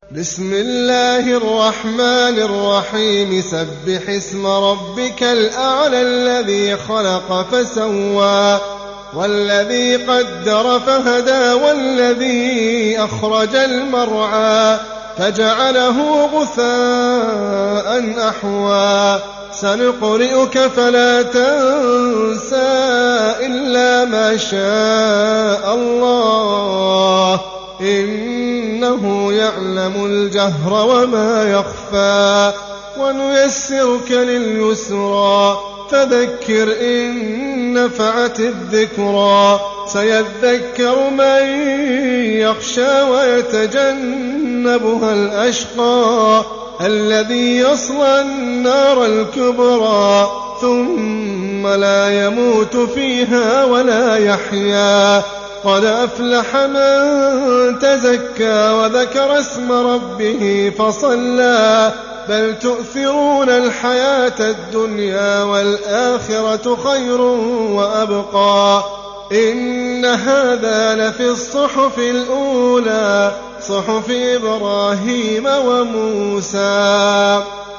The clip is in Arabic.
بسم الله الرحمن الرحيم سبح اسم ربك الأعلى الذي خلق فسوى والذي قدر فهدى والذي أخرج المرعى فجعله غثاء أحوى سنقرئك فلا تنسى إلا ما شاء الله إنه يعلم الجهر وما يخفى ونيسرك لليسرى فذكر إن نفعت الذكرى سيذكر من يخشى ويتجنبها الأشقى الذي يصلى النار الكبرى ثم لا يموت فيها ولا يحيا قد أفلح من تزكى وذكر اسم ربه فصلى بل تؤثرون الحياة الدنيا والآخرة خير وأبقى إن هذا لفي الصحف الأولى صحف إبراهيم وموسى.